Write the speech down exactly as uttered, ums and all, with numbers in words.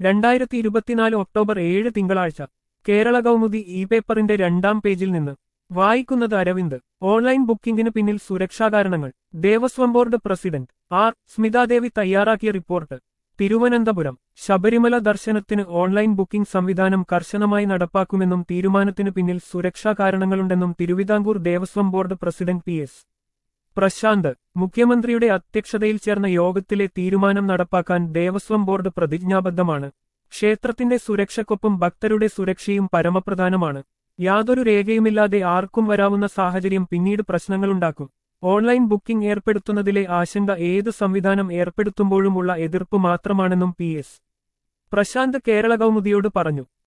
രണ്ടായിരത്തി ഇരുപത്തിനാല് ഒക്ടോബർ ഏഴ് തിങ്കളാഴ്ച കേരള കൗമുദി ഇ പേപ്പറിന്റെ രണ്ടാം പേജിൽ നിന്ന് വായിക്കുന്നത് അരവിന്ദ്. ഓൺലൈൻ ബുക്കിംഗിന് പിന്നിൽ സുരക്ഷാ കാരണങ്ങൾ. Devaswom board president R Smithadevi തയ്യാറാക്കിയ റിപ്പോർട്ട്. തിരുവനന്തപുരം. ശബരിമല ദർശനത്തിന് ഓൺലൈൻ ബുക്കിംഗ് സംവിധാനം കർശനമായി നടപ്പാക്കുമെന്നും തീരുമാനത്തിന് പിന്നിൽ സുരക്ഷാ കാരണങ്ങളുണ്ടെന്നും Thiruvithamkoor Devaswom board president P S Prasanth. മുഖ്യമന്ത്രിയുടെ അധ്യക്ഷതയിൽ ചേർന്ന യോഗത്തിലെ തീരുമാനം നടപ്പാക്കാൻ ദേവസ്വം ബോർഡ് പ്രതിജ്ഞാബദ്ധമാണ്. ക്ഷേത്രത്തിന്റെ സുരക്ഷയ്ക്കൊപ്പം ഭക്തരുടെ സുരക്ഷയും പരമപ്രധാനമാണ്. യാതൊരു രേഖയുമില്ലാതെ ആർക്കും വരാവുന്ന സാഹചര്യം പിന്നീട് പ്രശ്നങ്ങളുണ്ടാക്കും. ഓൺലൈൻ ബുക്കിംഗ് ഏർപ്പെടുത്തുന്നതിലെ ആശങ്ക ഏത് സംവിധാനം ഏർപ്പെടുത്തുമ്പോഴുമുള്ള എതിർപ്പ് മാത്രമാണെന്നും പി എസ് പ്രശാന്ത് കേരള കൗമുദിയോട് പറഞ്ഞു.